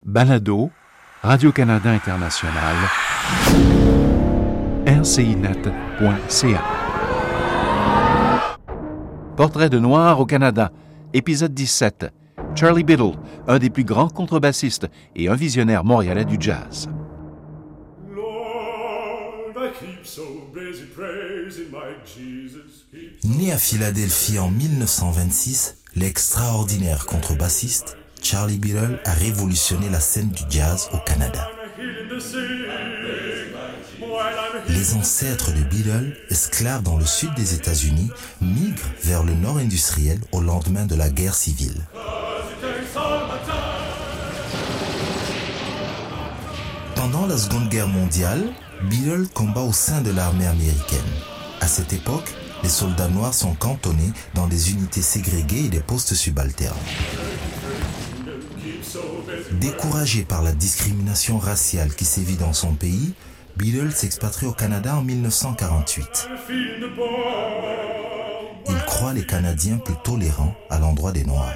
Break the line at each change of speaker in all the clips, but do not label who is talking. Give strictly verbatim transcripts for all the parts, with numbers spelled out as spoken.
Balado, Radio-Canada International, R C I net point C A. Portrait de noir au Canada, épisode dix-sept. Charlie Biddle, un des plus grands contrebassistes et un visionnaire montréalais du jazz.
Né à Philadelphie en dix-neuf cent vingt-six, l'extraordinaire contrebassiste Charlie Biddle a révolutionné la scène du jazz au Canada. Les ancêtres de Biddle, esclaves dans le sud des États-Unis, migrent vers le nord industriel au lendemain de la guerre civile. Pendant la Seconde Guerre mondiale, Biddle combat au sein de l'armée américaine. À cette époque, les soldats noirs sont cantonnés dans des unités ségrégées et des postes subalternes. Découragé par la discrimination raciale qui sévit dans son pays, Biddle s'expatrie au Canada en dix-neuf cent quarante-huit. Il croit les Canadiens plus tolérants à l'endroit des Noirs.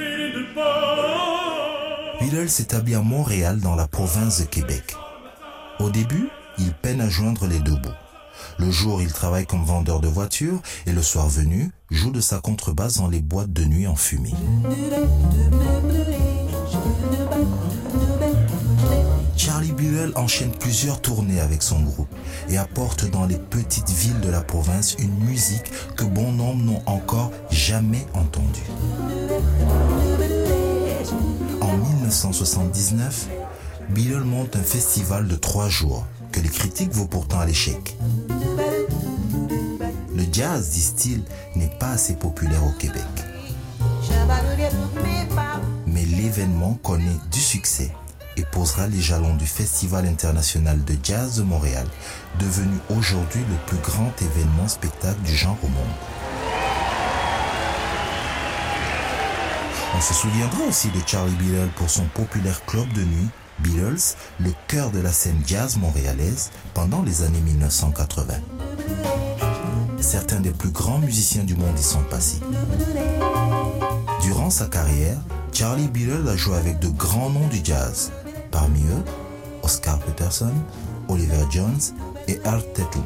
Biddle s'établit à Montréal dans la province de Québec. Au début, il peine à joindre les deux bouts. Le jour, il travaille comme vendeur de voitures et le soir venu, joue de sa contrebasse dans les boîtes de nuit enfumées. Charlie Biddle enchaîne plusieurs tournées avec son groupe et apporte dans les petites villes de la province une musique que bon nombre n'ont encore jamais entendue. En dix-neuf cent soixante-dix-neuf, Biddle monte un festival de trois jours que les critiques voient pourtant à l'échec. Le jazz, disent-ils, n'est pas assez populaire au Québec. Mais l'événement connaît du succès et posera les jalons du Festival international de jazz de Montréal, devenu aujourd'hui le plus grand événement spectacle du genre au monde. On se souviendra aussi de Charlie Biddle pour son populaire club de nuit, Biddles, le cœur de la scène jazz montréalaise pendant les années dix-neuf cent quatre-vingts. Certains des plus grands musiciens du monde y sont passés. Durant sa carrière, Charlie Biddle a joué avec de grands noms du jazz. Parmi eux, Oscar Peterson, Oliver Jones et Art Tatum.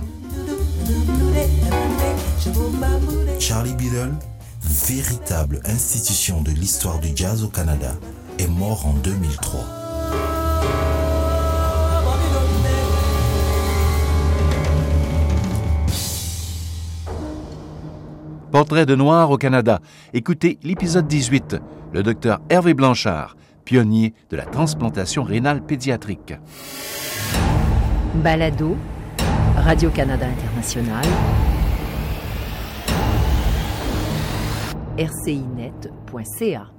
Charlie Biddle, véritable institution de l'histoire du jazz au Canada, est mort en deux mille trois.
Portrait de noir au Canada. Écoutez l'épisode dix-huit. Le docteur Hervé Blanchard, pionnier de la transplantation rénale pédiatrique.
Balado, Radio-Canada International, R C I net point C A.